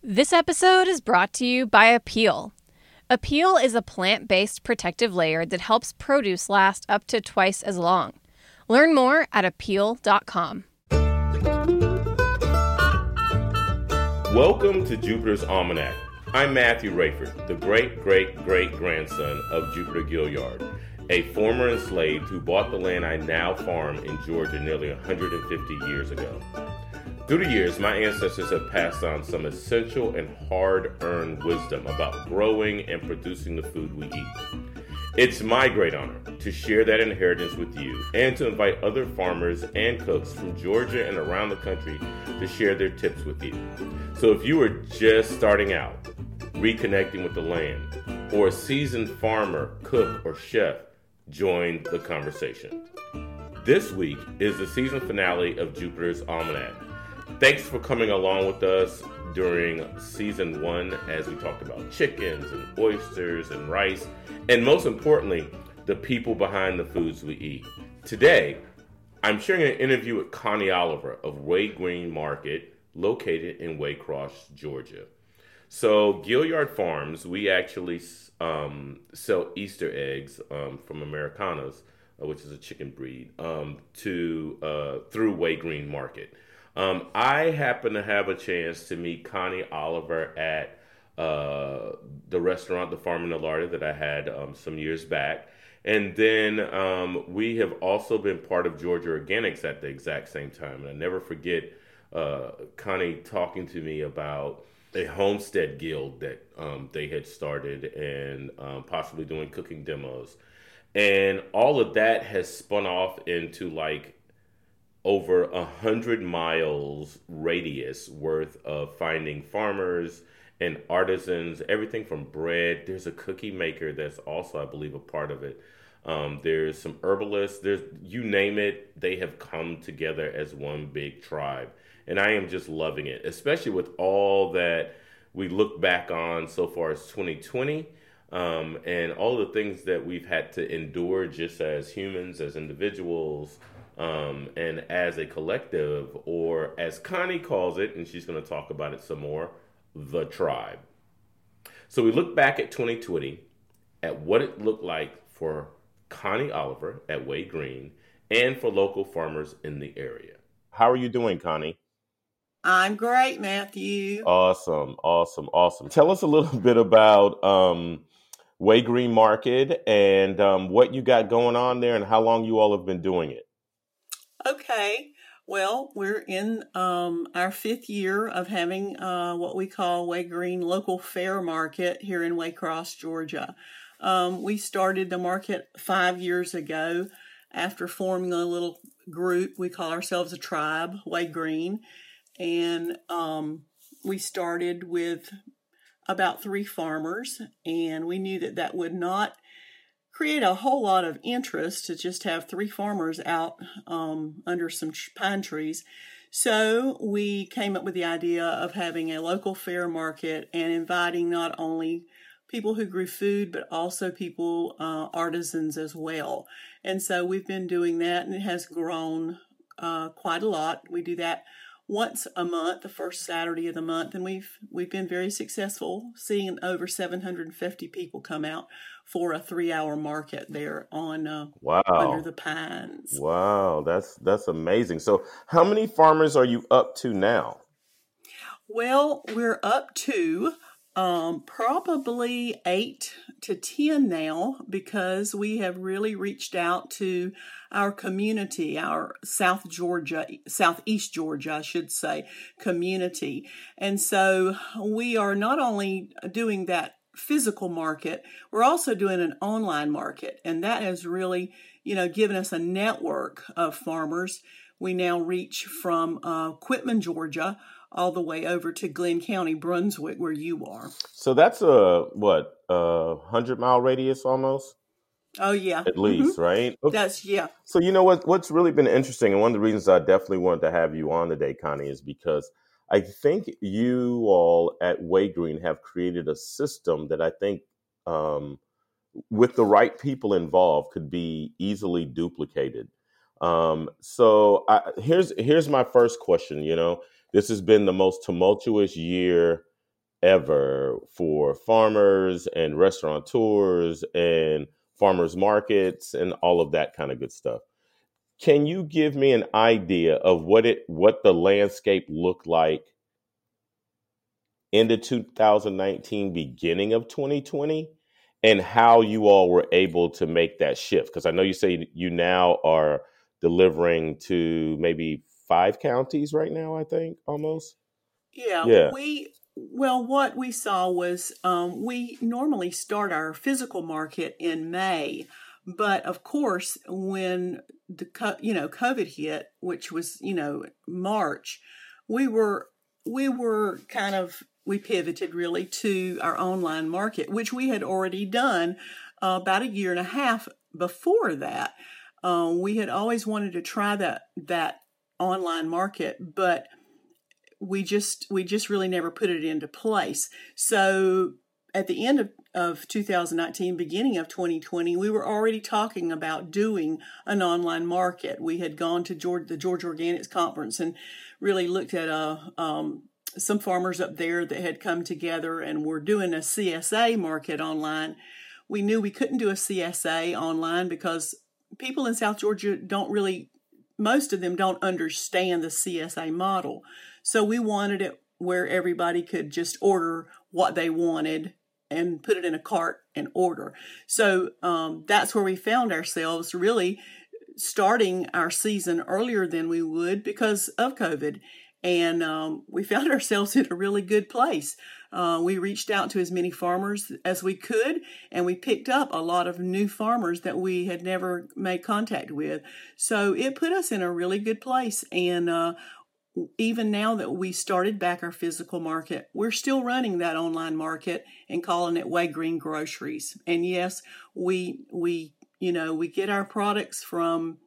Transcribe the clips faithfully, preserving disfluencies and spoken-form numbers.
This episode is brought to you by Appeal. Appeal is a plant-based protective layer that helps produce last up to twice as long. Learn more at appeal dot com. Welcome to Jupiter's Almanac. I'm Matthew Rayford, the great-great-great-grandson of Jupiter Gilliard, a former enslaved who bought the land I now farm in Georgia nearly one hundred fifty years ago. Through the years, my ancestors have passed on some essential and hard-earned wisdom about growing and producing the food we eat. It's my great honor to share that inheritance with you and to invite other farmers and cooks from Georgia and around the country to share their tips with you. So if you are just starting out, reconnecting with the land, or a seasoned farmer, cook, or chef, join the conversation. This week is the season finale of Jupiter's Almanac. Thanks for coming along with us during season one as we talked about chickens and oysters and rice, and most importantly, the people behind the foods we eat. Today, I'm sharing an interview with Connie Oliver of Way Green Market, located in Waycross, Georgia. So, Gilliard Farms, we actually um, sell Easter eggs um, from Americanas, uh, which is a chicken breed, um, to uh, through Way Green Market. Um, I happen to have a chance to meet Connie Oliver at uh, the restaurant, the Farm and the Larder, that I had um, some years back. And then um, we have also been part of Georgia Organics at the exact same time. And I never forget uh, Connie talking to me about a homestead guild that um, they had started and um, possibly doing cooking demos. And all of that has spun off into like over a hundred miles radius worth of finding farmers and artisans, everything from bread. There's a cookie maker that's also, I believe, a part of it. Um, there's some herbalists. There's, you name it, they have come together as one big tribe. And I am just loving it, especially with all that we look back on so far as twenty twenty um, and all the things that we've had to endure just as humans, as individuals, Um, and as a collective, or as Connie calls it, and she's going to talk about it some more, the tribe. So we look back at twenty twenty, at what it looked like for Connie Oliver at Way Green and for local farmers in the area. How are you doing, Connie? I'm great, Matthew. Awesome, awesome, awesome. Tell us a little bit about um, Way Green Market and um, what you got going on there and how long you all have been doing it. Okay, well, we're in um, our fifth year of having uh, what we call Way Green Local Fair Market here in Waycross, Georgia. Um, we started the market five years ago after forming a little group. We call ourselves a tribe, Way Green, and um, we started with about three farmers, and we knew that that would not create a whole lot of interest to just have three farmers out um, under some pine trees. So we came up with the idea of having a local fair market and inviting not only people who grew food, but also people, uh, artisans as well. And so we've been doing that, and it has grown uh, quite a lot. We do that once a month, the first Saturday of the month, and we've we've been very successful, seeing over seven hundred fifty people come out for a three-hour market there on uh, wow. under the pines. Wow, that's that's amazing. So, how many farmers are you up to now? Well, we're up to um, probably eight to ten now, because we have really reached out to our community, our South Georgia, Southeast Georgia, I should say, community. And so we are not only doing that physical market, we're also doing an online market. And that has really, you know, given us a network of farmers. We now reach from uh, Quitman, Georgia, all the way over to Glenn County, Brunswick, where you are. So that's a, what, a hundred mile radius almost? Oh, yeah. At least, mm-hmm. right? Okay. That's, yeah. So, you know what? What's really been interesting, and one of the reasons I definitely wanted to have you on today, Connie, is because I think you all at Way Green have created a system that I think um, with the right people involved could be easily duplicated. Um, so I, here's here's my first question. You know, this has been the most tumultuous year ever for farmers and restaurateurs and farmers markets and all of that kind of good stuff. Can you give me an idea of what it what the landscape looked like into two thousand nineteen, beginning of twenty twenty, and how you all were able to make that shift? Because I know you say you now are delivering to maybe five counties right now, I think, almost. Yeah, Yeah. we, well, what we saw was um, we normally start our physical market in May. But of course, when the, co- you know, COVID hit, which was, you know, March, we were, we were kind of, we pivoted really to our online market, which we had already done uh, about a year and a half before that. Uh, we had always wanted to try that, that online market, but we just we just really never put it into place. So at the end of, of two thousand nineteen, beginning of twenty twenty, we were already talking about doing an online market. We had gone to Georgia, the Georgia Organics Conference and really looked at uh, um, some farmers up there that had come together and were doing a C S A market online. We knew we couldn't do a C S A online because people in South Georgia don't really, most of them don't understand the C S A model. So we wanted it where everybody could just order what they wanted and put it in a cart and order. So um, that's where we found ourselves really starting our season earlier than we would because of COVID. And um, we found ourselves in a really good place. Uh, we reached out to as many farmers as we could, and we picked up a lot of new farmers that we had never made contact with. So it put us in a really good place. And uh, even now that we started back our physical market, we're still running that online market and calling it Way Green Groceries. And yes, we we you know we get our products from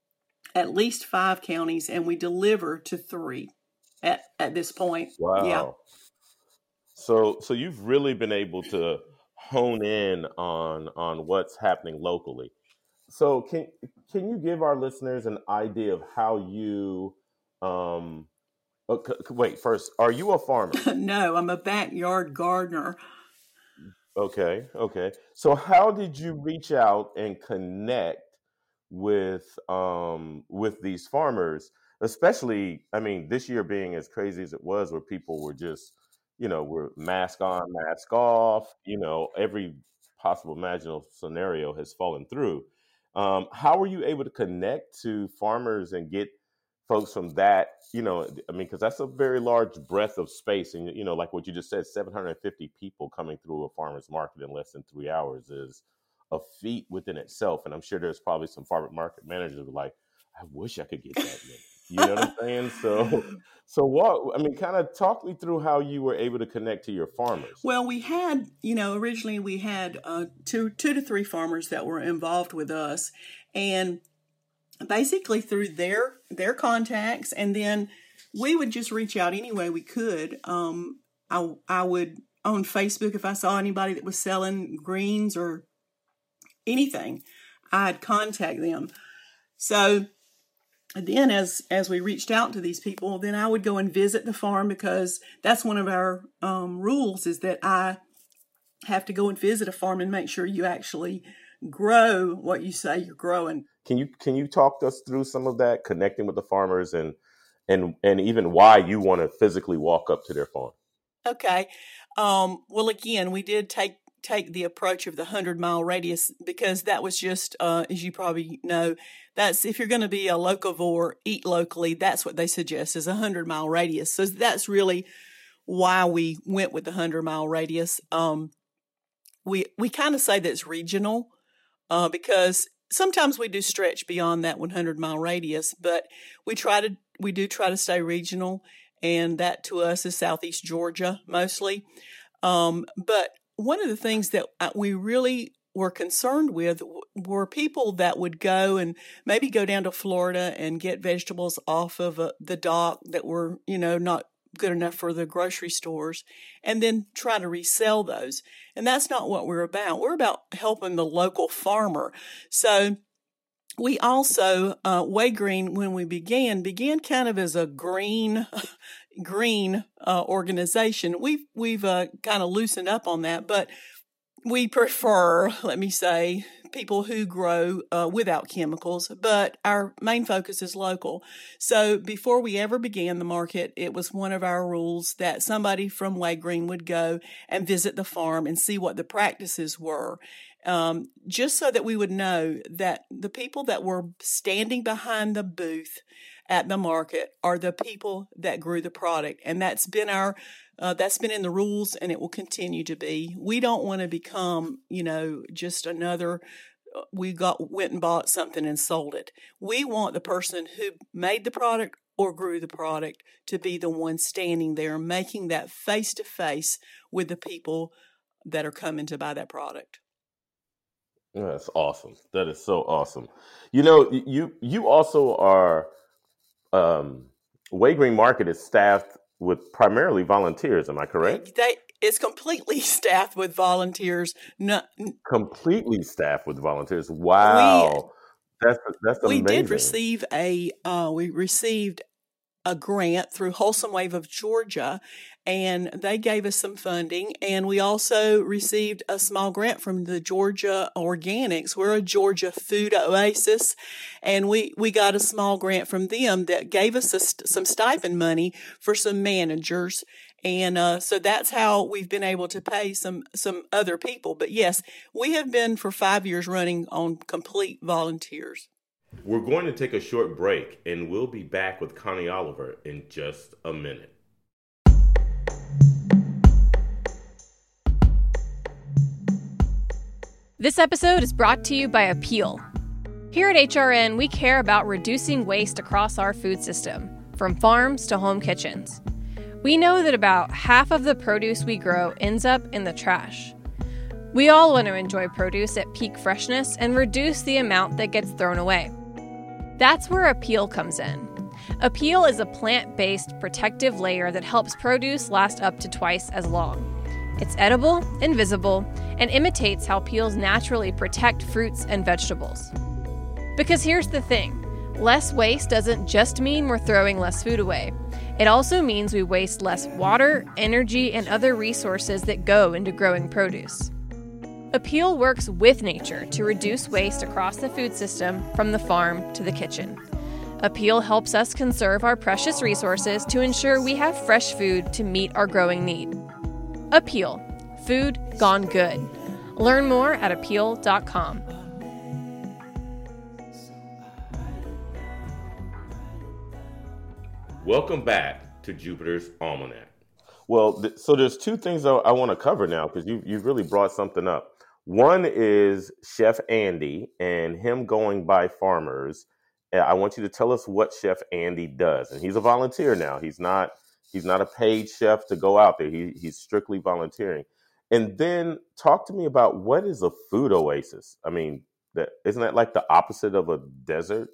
at least five counties, and we deliver to three at at this point. Wow. Yeah. So so you've really been able to hone in on on what's happening locally. So can can you give our listeners an idea of how you um oh, c- c- wait, first, are you a farmer? No, I'm a backyard gardener. Okay, okay. So how did you reach out and connect with um with these farmers, especially, I mean, this year being as crazy as it was, where people were just, you know, were mask on, mask off, you know, every possible imaginable scenario has fallen through. Um, how were you able to connect to farmers and get folks from that, you know, I mean, because that's a very large breadth of space. And, you know, like what you just said, seven hundred fifty people coming through a farmer's market in less than three hours is a feat within itself. And I'm sure there's probably some farmer market managers who are like, I wish I could get that many. You know what I'm saying? So, so what, I mean, kind of talk me through how you were able to connect to your farmers. Well, we had, you know, originally we had uh, two, two to three farmers that were involved with us, and basically through their their contacts, and then we would just reach out any way we could. Um, I I would on Facebook, if I saw anybody that was selling greens or anything, I'd contact them. So then as as we reached out to these people, then I would go and visit the farm, because that's one of our um, rules, is that I have to go and visit a farm and make sure you actually grow what you say you're growing. Can you can you talk us through some of that, connecting with the farmers, and and and even why you want to physically walk up to their farm? Okay. Um, well, again, we did take take the approach of the hundred mile radius, because that was just, uh, as you probably know, that's, if you're going to be a locavore, eat locally, that's what they suggest, is a hundred mile radius. So that's really why we went with the hundred mile radius. Um, we we kind of say that it's regional, uh, because sometimes we do stretch beyond that one hundred mile radius, but we try to we do try to stay regional, and that to us is Southeast Georgia mostly. Um, but one of the things that we really were concerned with were people that would go and maybe go down to Florida and get vegetables off of uh, the dock that were, you know, not good enough for the grocery stores, and then try to resell those. And that's not what we're about. We're about helping the local farmer. So we also, uh, Way Green, when we began, began kind of as a green, green uh, organization. We've we've uh, kind of loosened up on that, but we prefer, let me say, people who grow uh, without chemicals, but our main focus is local. So before we ever began the market, it was one of our rules that somebody from Way Green would go and visit the farm and see what the practices were, um, just so that we would know that the people that were standing behind the booth at the market are the people that grew the product. And that's been our Uh, that's been in the rules, and it will continue to be. We don't want to become, you know, just another, we got went and bought something and sold it. We want the person who made the product or grew the product to be the one standing there, making that face-to-face with the people that are coming to buy that product. That's awesome. That is so awesome. You know, you you also are, um, Way Green Market is staffed with primarily volunteers. Am I correct? They, it's completely staffed with volunteers. No, completely staffed with volunteers. Wow, we, that's that's we amazing. We did receive a uh, we received a grant through Wholesome Wave of Georgia, and they gave us some funding. And we also received a small grant from the Georgia Organics. We're a Georgia food oasis, and we, we got a small grant from them that gave us a, some stipend money for some managers. And uh, so that's how we've been able to pay some, some other people. But yes, we have been for five years running on complete volunteers. We're going to take a short break, and we'll be back with Connie Oliver in just a minute. This episode is brought to you by Appeal. Here at H R N, we care about reducing waste across our food system, from farms to home kitchens. We know that about half of the produce we grow ends up in the trash. We all want to enjoy produce at peak freshness and reduce the amount that gets thrown away. That's where Appeal comes in. Appeal is a plant-based protective layer that helps produce last up to twice as long. It's edible, invisible, and imitates how peels naturally protect fruits and vegetables. Because here's the thing, less waste doesn't just mean we're throwing less food away. It also means we waste less water, energy, and other resources that go into growing produce. Appeal works with nature to reduce waste across the food system from the farm to the kitchen. Appeal helps us conserve our precious resources to ensure we have fresh food to meet our growing need. Appeal. Food gone good. Learn more at appeal dot com. Welcome back to Jupiter's Almanac. Well, th- so there's two things I, I want to cover now because you you've really brought something up. One is Chef Andy and him going by farmers. I want you to tell us what Chef Andy does. And he's a volunteer now. He's not he's not a paid chef to go out there. He he's strictly volunteering. And then talk to me about what is a food oasis? I mean, that isn't that like the opposite of a desert?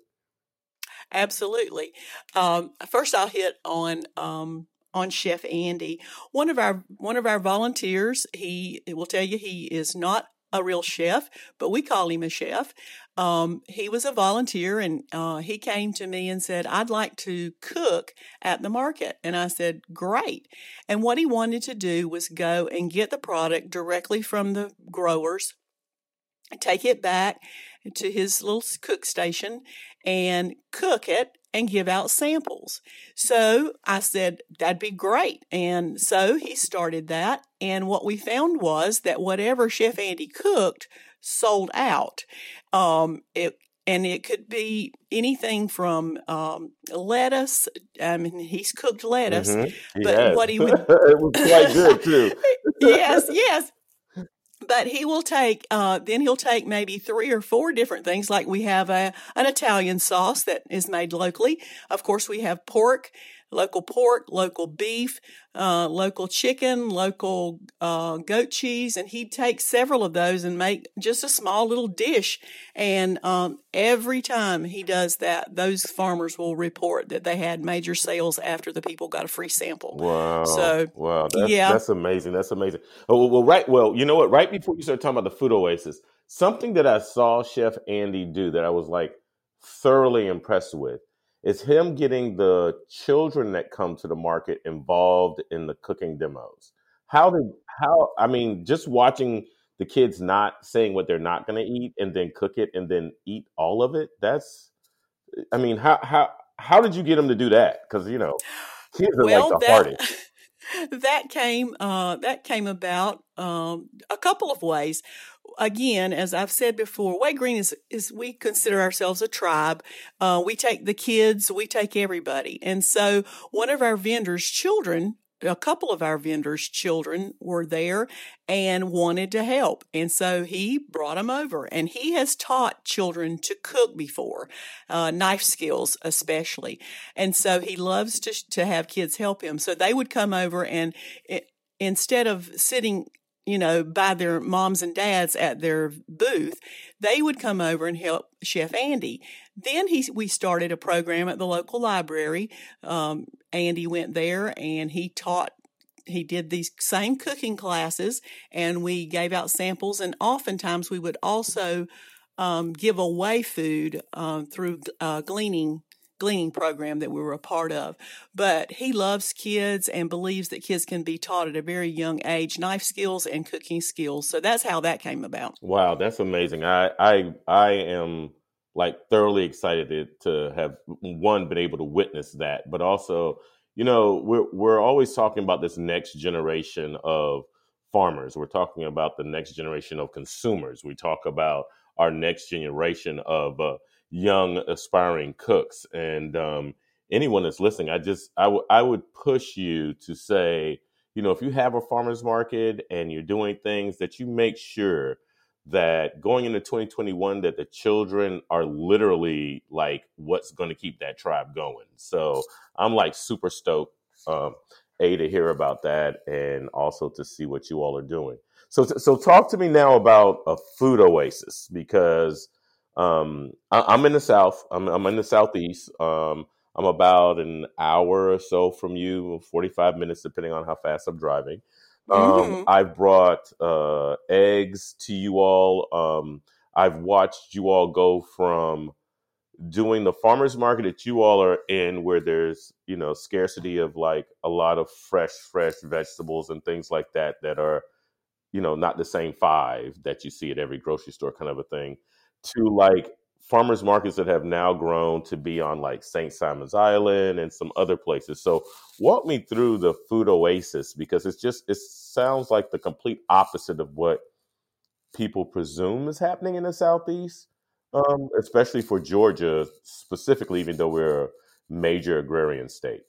Absolutely. Um, first, I'll hit on um, on Chef Andy. One of our one of our volunteers. He will tell you he is not a real chef, but we call him a chef. Um, he was a volunteer, and uh, he came to me and said, I'd like to cook at the market. And I said, great. And what he wanted to do was go and get the product directly from the growers, take it back to his little cook station and cook it and give out samples. So I said, that'd be great. And so he started that. And what we found was that whatever Chef Andy cooked sold out. Um, it, and it could be anything from um, lettuce. I mean, he's cooked lettuce, Mm-hmm. He but has. what he would, It was quite good too. yes, yes. But he will take, uh, then he'll take maybe three or four different things. Like we have a, an Italian sauce that is made locally. Of course, we have pork, local pork, local beef, uh, local chicken, local uh, goat cheese. And he'd take several of those and make just a small little dish. And um, every time he does that, those farmers will report that they had major sales after the people got a free sample. Wow. So, wow. That's, yeah. that's amazing. That's amazing. Oh, well, well, right. Well, you know what? Right before you started talking about the food oasis, something that I saw Chef Andy do that I was like thoroughly impressed with is him getting the children that come to the market involved in the cooking demos. How did how I mean, just watching the kids not saying what they're not going to eat and then cook it and then eat all of it. That's I mean, how how how did you get them to do that? Because you know, kids are like Well, the that hardest. that came uh, that came about um, a couple of ways. Again, as I've said before, Way Green is is we consider ourselves a tribe. Uh, we take the kids, we take everybody, and so one of our vendors' children. A couple of our vendors' children were there and wanted to help. And so he brought them over. And he has taught children to cook before, uh, knife skills especially. And so he loves to to have kids help him. So they would come over and it, instead of sitting, you know, by their moms and dads at their booth, they would come over and help Chef Andy. Then he, we started a program at the local library. Um, Andy went there and he taught, he did these same cooking classes and we gave out samples. And oftentimes we would also um, give away food um, through uh, gleaning gleaning program that we were a part of. But he loves kids and believes that kids can be taught at a very young age, knife skills and cooking skills. So that's how that came about. Wow, that's amazing. I I I am like thoroughly excited to, to have one been able to witness that, but also, you know, we're we're always talking about this next generation of farmers. We're talking about the next generation of consumers. We talk about our next generation of uh, young aspiring cooks, and um, anyone that's listening, I just I, w- I would push you to say, you know, if you have a farmer's market and you're doing things, that you make sure that going into twenty twenty-one, that the children are literally like what's going to keep that tribe going. So I'm like super stoked, um, A, to hear about that, and also to see what you all are doing. So, so talk to me now about a food oasis, because um, I, I'm in the South. I'm, I'm in the Southeast. Um, I'm about an hour or so from you, forty-five minutes, depending on how fast I'm driving. Um, Mm-hmm. I've brought uh, eggs to you all. Um, I've watched you all go from doing the farmers market that you all are in, where there's, you know, scarcity of like a lot of fresh, fresh vegetables and things like that, that are, you know, not the same five that you see at every grocery store kind of a thing, to like farmers markets that have now grown to be on like Saint Simon's Island and some other places. So walk me through the food oasis, because it's just, it sounds like the complete opposite of what people presume is happening in the Southeast, um, especially for Georgia specifically, even though we're a major agrarian state.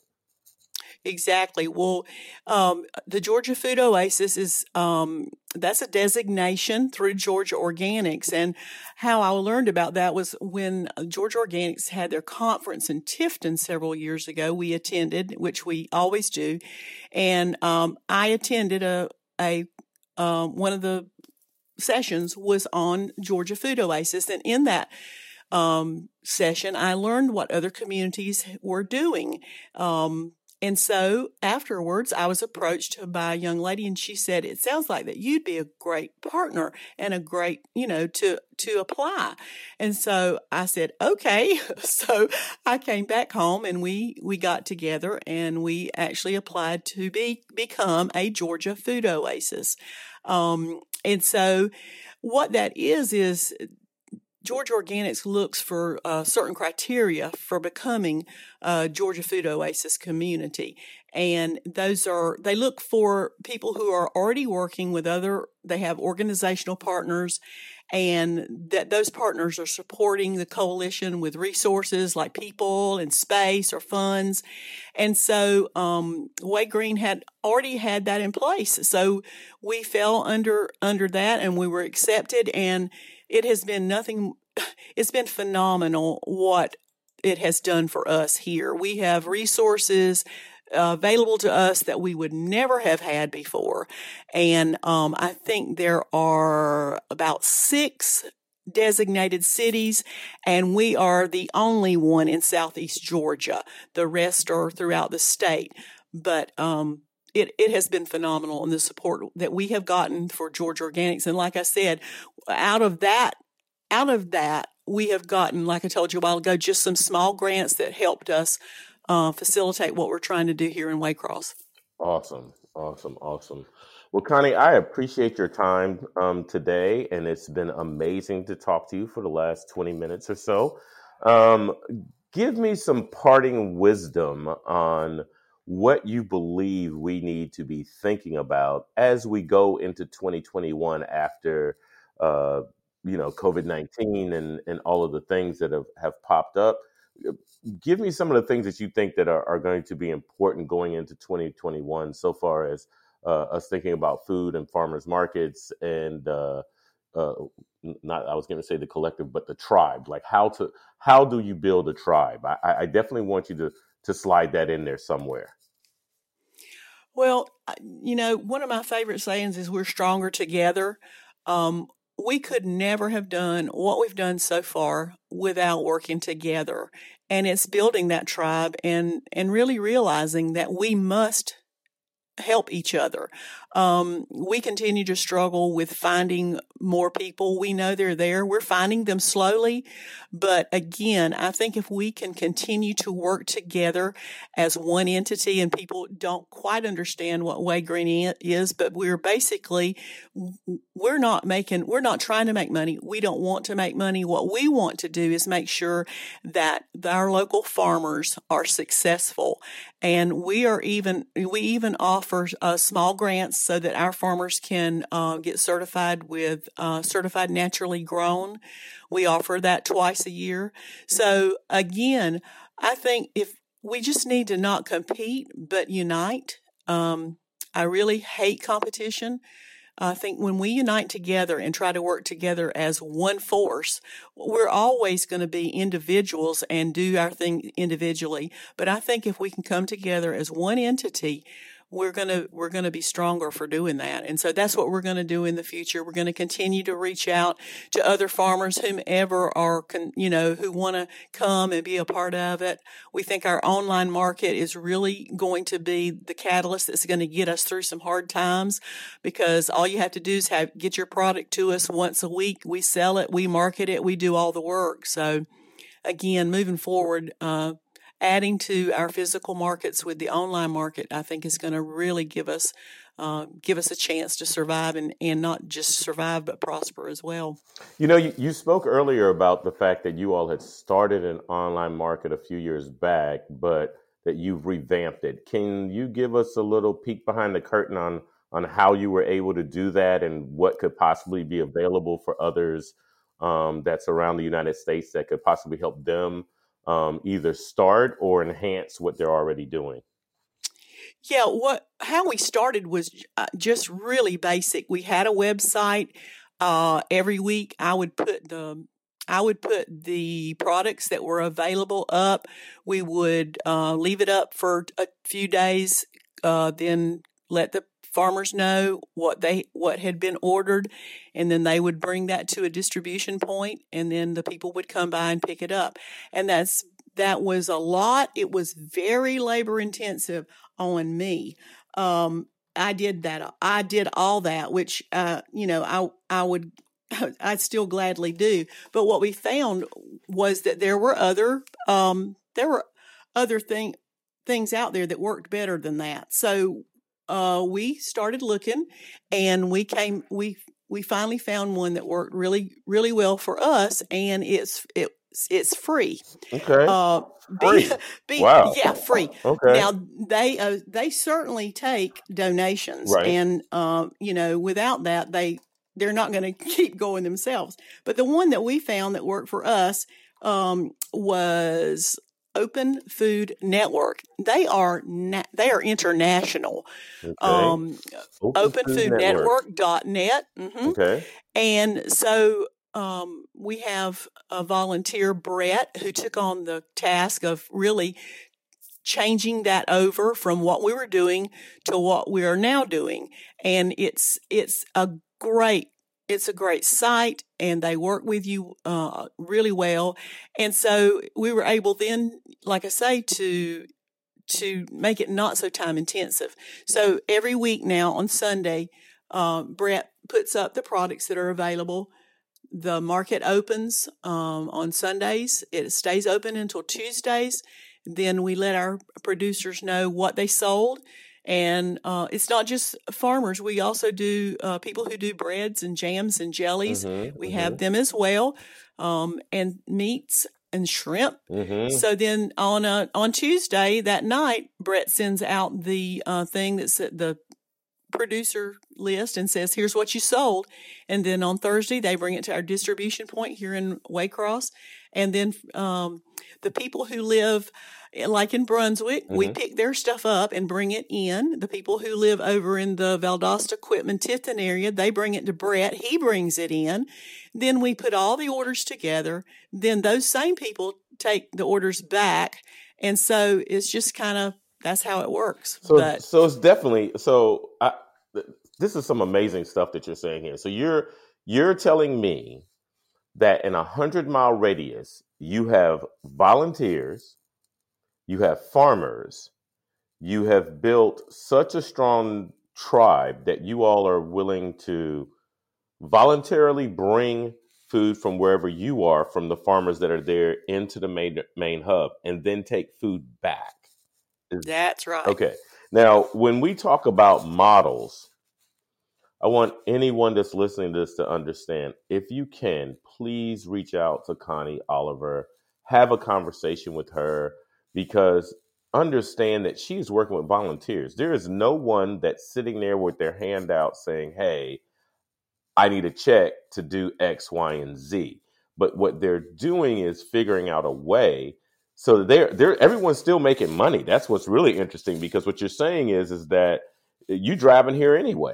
Exactly. Well, um, the Georgia Food Oasis is um, that's a designation through Georgia Organics, and how I learned about that was when Georgia Organics had their conference in Tifton several years ago. We attended, which we always do, and um, I attended a a um, one of the sessions was on Georgia Food Oasis, and in that um, session, I learned what other communities were doing. Um, And so afterwards, I was approached by a young lady, and she said, "It sounds like that you'd be a great partner and a great, you know, to to apply." And so I said, "Okay." So I came back home, and we we got together, and we actually applied to be become a Georgia Food Oasis. Um, and so what that is is Georgia Organics looks for uh, certain criteria for becoming a Georgia Food Oasis community. And those are, they look for people who are already working with other, they have organizational partners, and that those partners are supporting the coalition with resources like people and space or funds. And so um, Way Green had already had that in place. So we fell under under that, and we were accepted, and it has been nothing, it's been phenomenal what it has done for us here. We have resources uh, available to us that we would never have had before. And um, I think there are about six designated cities, and we are the only one in Southeast Georgia. The rest are throughout the state. But um, It, it has been phenomenal, and the support that we have gotten for Georgia Organics. And like I said, out of that out of that, we have gotten, like I told you a while ago, just some small grants that helped us uh, facilitate what we're trying to do here in Waycross. Awesome, awesome, awesome. Well, Connie, I appreciate your time um, today, and it's been amazing to talk to you for the last twenty minutes or so. Um, give me some parting wisdom on what you believe we need to be thinking about as we go into twenty twenty-one after, uh, you know, COVID nineteen and, and all of the things that have, have popped up. Give me some of the things that you think that are, are going to be important going into twenty twenty-one so far as uh, us thinking about food and farmers markets and uh, uh, not, I was going to say the collective, but the tribe. Like how to, how do you build a tribe? I, I definitely want you to, to slide that in there somewhere. Well, you know, one of my favorite sayings is we're stronger together. Um, we could never have done what we've done so far without working together. And it's building that tribe and, and really realizing that we must help each other. Um, we continue to struggle with finding more people. We know they're there. We're finding them slowly. But again, I think if we can continue to work together as one entity, and people don't quite understand what Way Green is, but we're basically, we're not making, we're not trying to make money. We don't want to make money. What we want to do is make sure that our local farmers are successful. And we are even, we even offer uh, small grants so that our farmers can uh, get certified with uh, certified naturally grown. We offer that twice a year. So again, I think if we just need to not compete, but unite. Um, I really hate competition. I think when we unite together and try to work together as one force, we're always going to be individuals and do our thing individually. But I think if we can come together as one entity, we're going to, we're going to be stronger for doing that. And so that's what we're going to do in the future. We're going to continue to reach out to other farmers, whomever are, you know, who want to come and be a part of it. We think our online market is really going to be the catalyst that's going to get us through some hard times, because all you have to do is have, get your product to us once a week. We sell it, we market it, we do all the work. So again, moving forward, uh, adding to our physical markets with the online market, I think is going to really give us uh, give us a chance to survive and, and not just survive, but prosper as well. You know, you, you spoke earlier about the fact that you all had started an online market a few years back, but that you've revamped it. Can you give us a little peek behind the curtain on, on how you were able to do that and what could possibly be available for others um, that's around the United States that could possibly help them Um, either start or enhance what they're already doing? Yeah, what how we started was uh, just really basic. We had a website. Uh, every week, I would put the I would put the products that were available up. We would uh, leave it up for a few days, uh, then let the farmers know what they what had been ordered, and then they would bring that to a distribution point, and then the people would come by and pick it up. And that's that was a lot. It was very labor intensive on me. Um, I did that. I did all that, which uh, you know I I would I'd still gladly do. But what we found was that there were other um, there were other thing things out there that worked better than that. So Uh, we started looking, and we came. We we finally found one that worked really really well for us, and it's it it's free. Okay. Uh, free. Be, be, wow. Yeah, free. Okay. Now they uh, they certainly take donations, right. and uh, you know, without that, they they're not going to keep going themselves. But the one that we found that worked for us um, was Open Food Network. They are na- they are international. Okay. Um, open food network dot net. Mm-hmm. Okay. And so um, we have a volunteer, Brett, who took on the task of really changing that over from what we were doing to what we are now doing. And it's it's a great It's a great site, and they work with you uh, really well. And so we were able then, like I say, to to make it not so time intensive. So every week now on Sunday, uh, Brett puts up the products that are available. the market opens um, on Sundays. It stays open until Tuesdays. Then we let our producers know what they sold. And uh, it's not just farmers. We also do uh, people who do breads and jams and jellies. Mm-hmm, we mm-hmm. have them as well, um, and meats and shrimp. Mm-hmm. So then on a, on Tuesday that night, Brett sends out the uh, thing that's the producer list and says, here's what you sold. And then on Thursday, they bring it to our distribution point here in Waycross. And then um, the people who live like in Brunswick, mm-hmm. we pick their stuff up and bring it in. The people who live over in the Valdosta, Quitman, Tifton area, they bring it to Brett. He brings it in. Then we put all the orders together. Then those same people take the orders back. And so it's just kind of, that's how it works. So, but, so it's definitely, so I, this is some amazing stuff that you're saying here. So you're, you're telling me that in a hundred mile radius, you have volunteers, you have farmers, you have built such a strong tribe that you all are willing to voluntarily bring food from wherever you are, from the farmers that are there, into the main, main hub, and then take food back. That's right. Okay. Now, when we talk about models, I want anyone that's listening to this to understand, if you can, please reach out to Connie Oliver, have a conversation with her, because understand that she's working with volunteers. There is no one that's sitting there with their hand out saying, hey, I need a check to do X, Y, and Z. But what they're doing is figuring out a way so they're, they're, everyone's still making money. That's what's really interesting, because what you're saying is, is that you driving here anyway.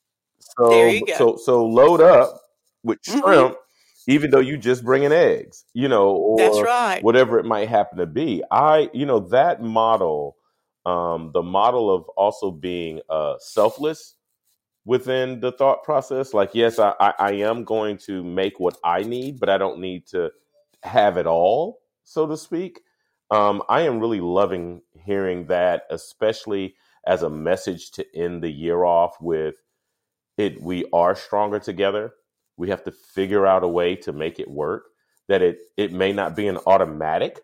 So, there you go. so, so load up with shrimp, mm-hmm. even though you just bringing eggs, you know, or That's right. whatever it might happen to be. I, you know, that model, um, the model of also being uh, selfless within the thought process. Like, yes, I, I, I am going to make what I need, but I don't need to have it all, so to speak. Um, I am really loving hearing that, especially as a message to end the year off with it. We are stronger together. We have to figure out a way to make it work, that it, it may not be an automatic.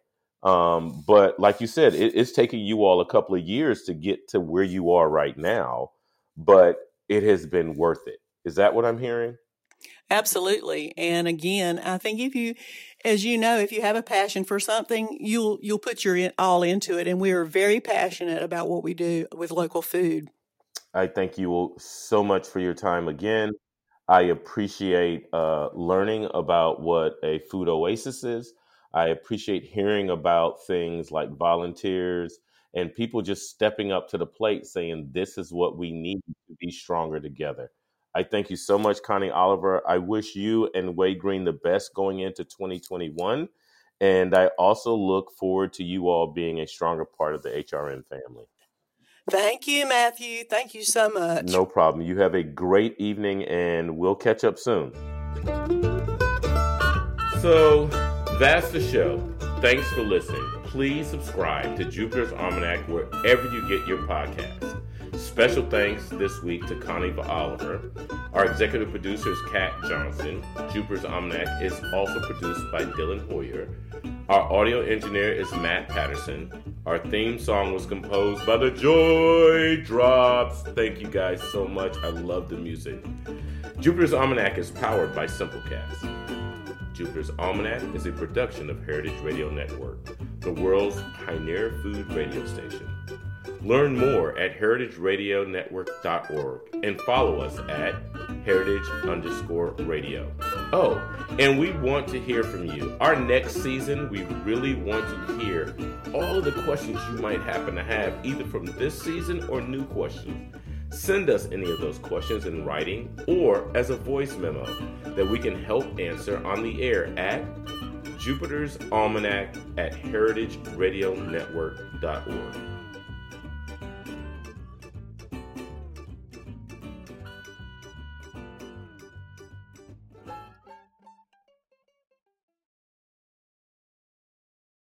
Um, but like you said, it, it's taking you all a couple of years to get to where you are right now, but it has been worth it. Is that what I'm hearing? Absolutely. And again, I think if you, as you know, if you have a passion for something, you'll, you'll put your in, all into it. And we are very passionate about what we do with local food. I thank you so much for your time again. I appreciate uh, learning about what a food oasis is. I appreciate hearing about things like volunteers and people just stepping up to the plate saying, this is what we need to be stronger together. I thank you so much, Connie Oliver. I wish you and Way Green the best going into twenty twenty-one. And I also look forward to you all being a stronger part of the H R N family. Thank you, Matthew. Thank you so much. No problem. You have a great evening, and we'll catch up soon. So that's the show. Thanks for listening. Please subscribe to Jupiter's Almanac wherever you get your podcasts. Special thanks this week to Connie Oliver. Our executive producer is Kat Johnson. Jupiter's Almanac is also produced by Dylan Hoyer. Our audio engineer is Matt Patterson. Our theme song was composed by the Joy Drops. Thank you guys so much. I love the music. Jupiter's Almanac is powered by Simplecast. Jupiter's Almanac is a production of Heritage Radio Network, the world's pioneer food radio station. Learn more at heritage radio network dot org and follow us at heritage underscore radio. Oh, and we want to hear from you. Our next season, we really want to hear all of the questions you might happen to have, either from this season or new questions. Send us any of those questions in writing or as a voice memo that we can help answer on the air at Jupiter's Almanac at heritage radio network dot org.